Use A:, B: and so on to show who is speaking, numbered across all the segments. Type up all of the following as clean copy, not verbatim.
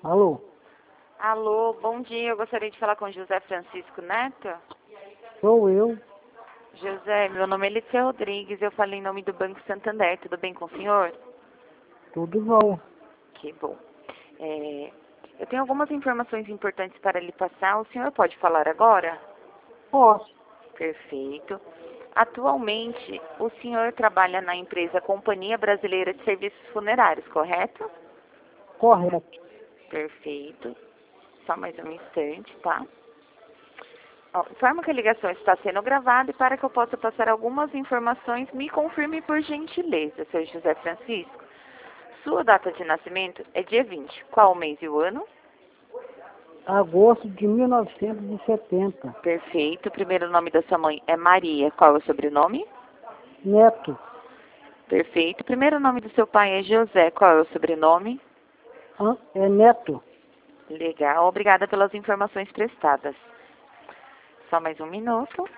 A: Alô?
B: Alô, bom dia. Eu gostaria de falar com José Francisco Neto.
A: Sou eu.
B: José, meu nome é Lícia Rodrigues. Eu falo em nome do Banco Santander. Tudo bem com o senhor?
A: Tudo bom?
B: Que bom. Eu tenho algumas informações importantes para lhe passar. O senhor pode falar agora?
A: Posso.
B: Perfeito. Atualmente, o senhor trabalha na empresa Companhia Brasileira de Serviços Funerários, correto?
A: Correto.
B: Perfeito. Só mais um instante, tá? Ó, informo que a ligação está sendo gravada e para que eu possa passar algumas informações, me confirme por gentileza, Sr. José Francisco. Sua data de nascimento é dia 20. Qual o mês e o ano?
A: Agosto de 1970.
B: Perfeito. O primeiro nome da sua mãe é Maria. Qual é o sobrenome?
A: Neto.
B: Perfeito. O primeiro nome do seu pai é José. Qual é o sobrenome?
A: É Neto.
B: Legal. Obrigada pelas informações prestadas. Só mais um minuto.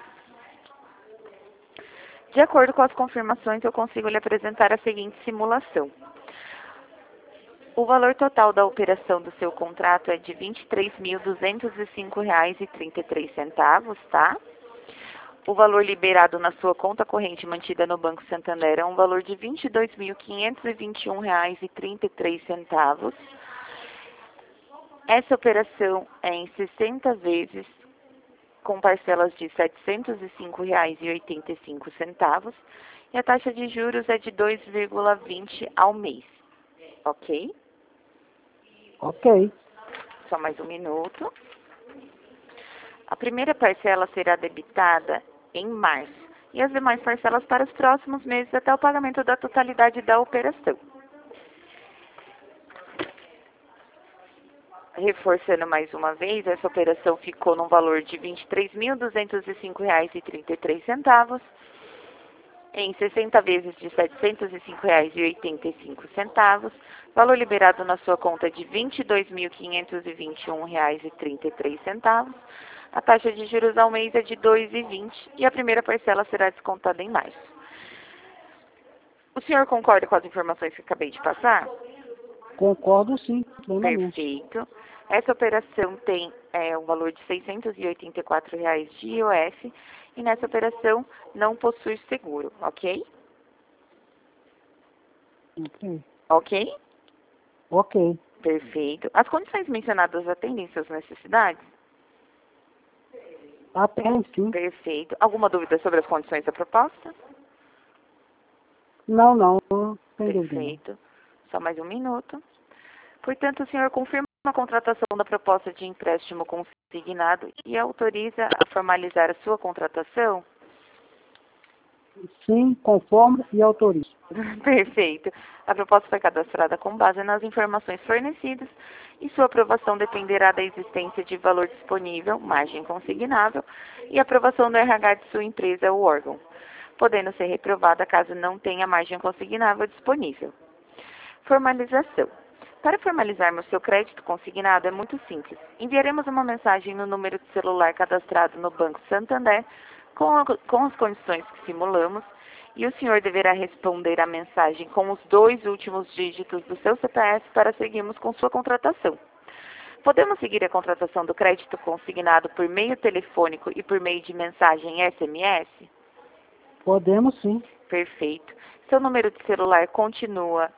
B: De acordo com as confirmações, eu consigo lhe apresentar a seguinte simulação. O valor total da operação do seu contrato é de R$ 23.205,33, tá? O valor liberado na sua conta corrente mantida no Banco Santander é um valor de R$ 22.521,33. Essa operação é em 60 vezes, com parcelas de R$ 705,85, e a taxa de juros é de 2,20 ao mês, ok?
A: Ok.
B: Só mais um minuto. A primeira parcela será debitada em março e as demais parcelas para os próximos meses até o pagamento da totalidade da operação. Reforçando mais uma vez, essa operação ficou num valor de R$ 23.205,33, em 60 vezes de R$ 705,85, valor liberado na sua conta de R$ 22.521,33, a taxa de juros ao mês é de 2,20 e a primeira parcela será descontada em março. O senhor concorda com as informações que acabei de passar?
A: Concordo sim, plenamente.
B: Perfeito. Essa operação tem um valor de R$ 684,00 de IOF e nessa operação não possui seguro, ok?
A: Ok.
B: Ok?
A: Ok.
B: Perfeito. As condições mencionadas atendem suas necessidades?
A: Atende sim.
B: Perfeito. Alguma dúvida sobre as condições da proposta?
A: Não tem dúvida não.
B: Perfeito. Só mais um minuto. Portanto, o senhor confirma a contratação da proposta de empréstimo consignado e autoriza a formalizar a sua contratação?
A: Sim, conforme e autorizo.
B: Perfeito. A proposta foi cadastrada com base nas informações fornecidas e sua aprovação dependerá da existência de valor disponível, margem consignável e aprovação do RH de sua empresa ou órgão, podendo ser reprovada caso não tenha margem consignável disponível. Formalização. Para formalizarmos seu crédito consignado é muito simples. Enviaremos uma mensagem no número de celular cadastrado no Banco Santander com as condições que simulamos e o senhor deverá responder a mensagem com os 2 últimos dígitos do seu CPF para seguirmos com sua contratação. Podemos seguir a contratação do crédito consignado por meio telefônico e por meio de mensagem SMS?
A: Podemos sim.
B: Perfeito. Seu número de celular continua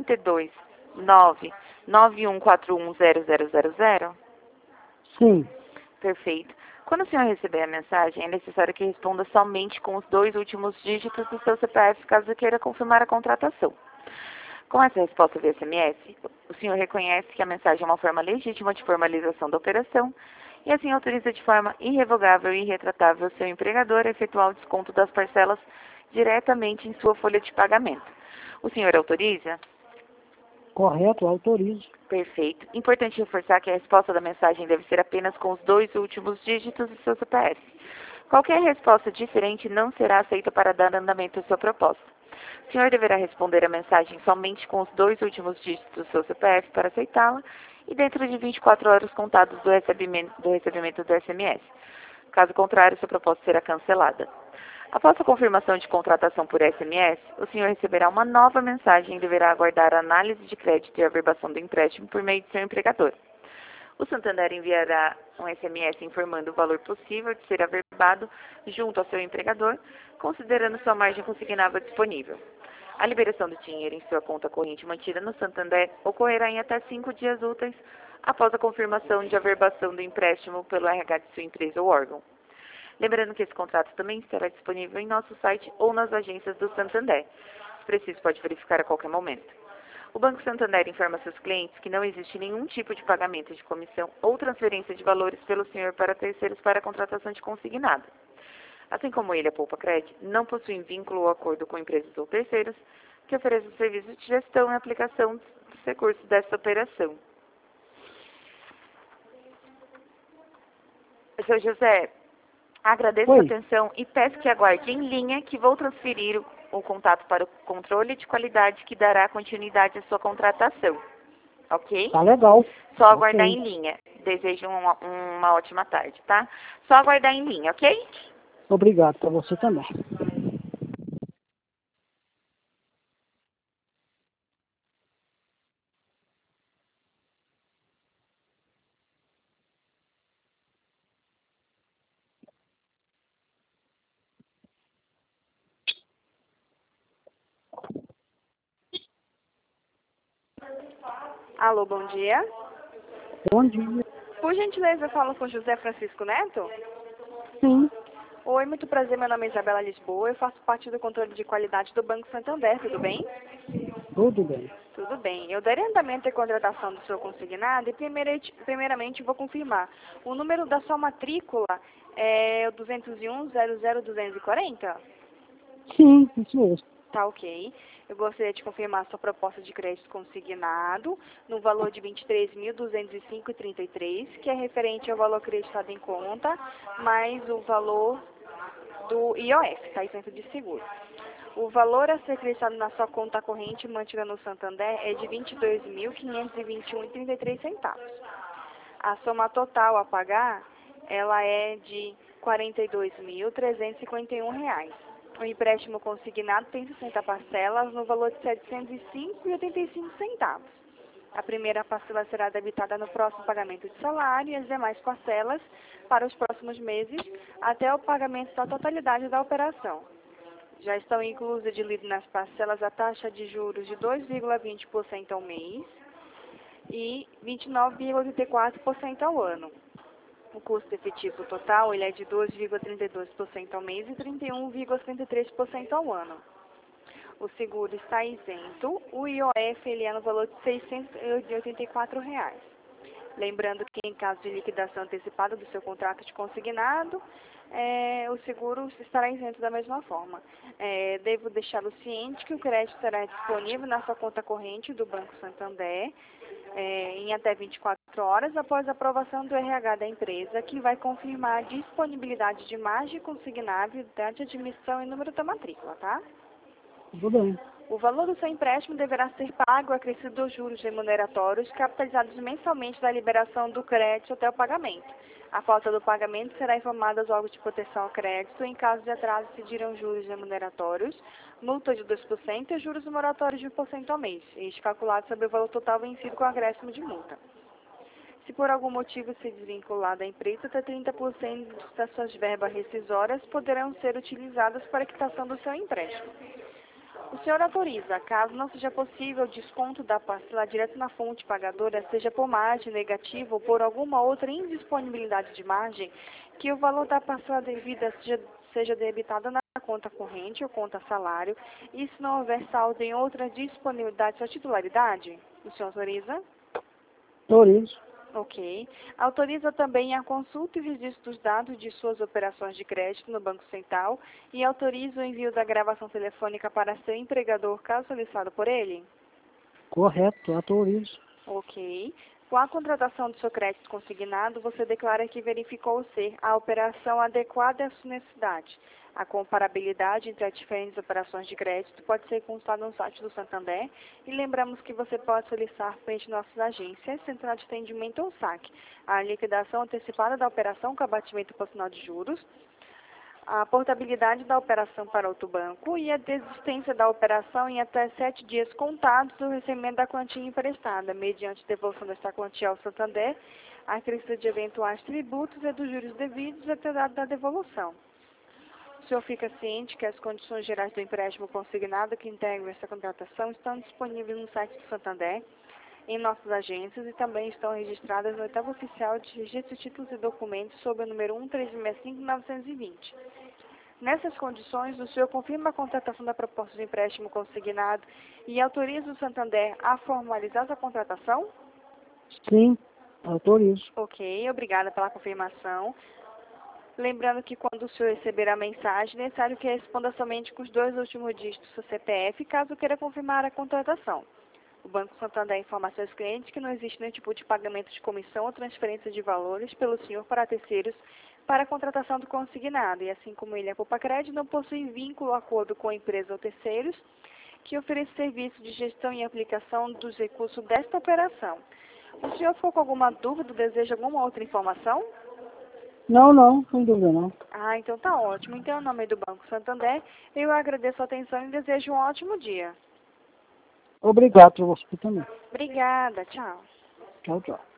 B: 32991410000?
A: Sim.
B: Perfeito. Quando o senhor receber a mensagem, é necessário que responda somente com os 2 últimos dígitos do seu CPF, caso queira confirmar a contratação. Com essa resposta via SMS, o senhor reconhece que a mensagem é uma forma legítima de formalização da operação e assim autoriza de forma irrevogável e irretratável o seu empregador a efetuar o desconto das parcelas diretamente em sua folha de pagamento. O senhor autoriza?
A: Correto, autorizo.
B: Perfeito. Importante reforçar que a resposta da mensagem deve ser apenas com os 2 últimos dígitos do seu CPF. Qualquer resposta diferente não será aceita para dar andamento à sua proposta. O senhor deverá responder a mensagem somente com os 2 últimos dígitos do seu CPF para aceitá-la e dentro de 24 horas contados do recebimento do SMS. Caso contrário, sua proposta será cancelada. Após a confirmação de contratação por SMS, o senhor receberá uma nova mensagem e deverá aguardar a análise de crédito e averbação do empréstimo por meio de seu empregador. O Santander enviará um SMS informando o valor possível de ser averbado junto ao seu empregador, considerando sua margem consignável disponível. A liberação do dinheiro em sua conta corrente mantida no Santander ocorrerá em até 5 dias úteis após a confirmação de averbação do empréstimo pelo RH de sua empresa ou órgão. Lembrando que esse contrato também estará disponível em nosso site ou nas agências do Santander. Se preciso, pode verificar a qualquer momento. O Banco Santander informa seus clientes que não existe nenhum tipo de pagamento de comissão ou transferência de valores pelo senhor para terceiros para a contratação de consignado. Assim como ele, a Poupa Cred, não possui vínculo ou acordo com empresas ou terceiros que ofereçam serviços de gestão e aplicação dos recursos dessa operação. Seu José, agradeço a
A: Oi,
B: atenção e peço que aguarde em linha que vou transferir o contato para o controle de qualidade que dará continuidade à sua contratação. Ok?
A: tá legal.
B: Só aguardar
A: Ok.
B: em linha. Desejo uma ótima tarde, tá? Só aguardar em linha, ok?
A: Obrigado para você também.
C: Alô, bom dia.
A: Bom dia.
C: Por gentileza, eu falo com José Francisco Neto?
A: Sim,
C: Oi, muito prazer, meu nome é Isabela Lisboa, eu faço parte do controle de qualidade do Banco Santander, tudo bem?
A: tudo bem.
C: Tudo bem. Eu darei andamento à contratação do seu consignado e primeiramente vou confirmar. O número da sua matrícula é o 201-00240?
A: Sim, isso mesmo.
C: Tá ok. Eu gostaria de confirmar a sua proposta de crédito consignado no valor de R$ 23.205,33, que é referente ao valor acreditado em conta, mais o valor do IOF, tá isento de seguro. O valor a ser acreditado na sua conta corrente mantida no Santander é de R$ 22.521,33. A soma total a pagar, ela é de R$ 42.351. O empréstimo consignado tem 60 parcelas no valor de R$ 705,85. A primeira parcela será debitada no próximo pagamento de salário e as demais parcelas para os próximos meses até o pagamento da totalidade da operação. Já estão inclusas de lida nas parcelas a taxa de juros de 2,20% ao mês e 29,84% ao ano. O custo efetivo total ele é de 2,32% ao mês e 31,33% ao ano. O seguro está isento, o IOF ele é no valor de R$ 684. Lembrando que em caso de liquidação antecipada do seu contrato de consignado, o seguro estará isento da mesma forma. Devo deixá-lo ciente que o crédito será disponível na sua conta corrente do Banco Santander em até 24 horas após a aprovação do RH da empresa, que vai confirmar a disponibilidade de margem consignável, data de admissão e número da matrícula, tá?
A: Tudo bem.
C: O valor do seu empréstimo deverá ser pago acrescido dos juros remuneratórios capitalizados mensalmente da liberação do crédito até o pagamento. A falta do pagamento será informada aos órgãos de proteção ao crédito. Em caso de atraso, incidirão juros remuneratórios, multa de 2% e juros moratórios de 1% ao mês, este calculado sobre o valor total vencido com acréscimo de multa. Se por algum motivo se desvincular da empresa, até 30% das suas verbas rescisórias poderão ser utilizadas para a quitação do seu empréstimo. O senhor autoriza, caso não seja possível o desconto da parcela direto na fonte pagadora, seja por margem negativa ou por alguma outra indisponibilidade de margem, que o valor da parcela devida seja debitado na conta corrente ou conta salário, e se não houver saldo em outra disponibilidade sua titularidade? O senhor autoriza?
A: Autorizo.
C: Ok. Autoriza também a consulta e registro dos dados de suas operações de crédito no Banco Central e autoriza o envio da gravação telefônica para seu empregador, caso solicitado por ele?
A: Correto, autorizo.
C: Ok. Com a contratação do seu crédito consignado, você declara que verificou ser a operação adequada à sua necessidade. A comparabilidade entre as diferentes operações de crédito pode ser consultada no site do Santander e lembramos que você pode solicitar frente às nossas agências, Central de Atendimento ou SAC, a liquidação antecipada da operação com abatimento proporcional de juros, a portabilidade da operação para outro banco e a desistência da operação em até 7 dias contados do recebimento da quantia emprestada, mediante devolução desta quantia ao Santander, a crescida de eventuais tributos e dos juros devidos até a data da devolução. O senhor fica ciente que as condições gerais do empréstimo consignado que integram essa contratação estão disponíveis no site do Santander, em nossas agências e também estão registradas no oitavo oficial de registro de títulos e documentos sob o número 1365920. Nessas condições, o senhor confirma a contratação da proposta de empréstimo consignado e autoriza o Santander a formalizar essa contratação?
A: Sim, autorizo.
C: Ok, obrigada pela confirmação. Lembrando que quando o senhor receber a mensagem, é necessário que responda somente com os 2 últimos dígitos do seu CPF, caso queira confirmar a contratação. O Banco Santander informa a seus clientes que não existe nenhum tipo de pagamento de comissão ou transferência de valores pelo senhor para terceiros para a contratação do consignado, e assim como ele, a Copacred não possui vínculo ou acordo com a empresa ou terceiros que ofereça serviço de gestão e aplicação dos recursos desta operação. O senhor ficou com alguma dúvida, deseja alguma outra informação?
A: Não, sem dúvida não.
C: Ah, então tá ótimo. Então, em nome do Banco Santander, eu agradeço a atenção e desejo um ótimo dia.
A: Obrigado a você também.
C: Obrigada, tchau.
A: Tchau, tchau.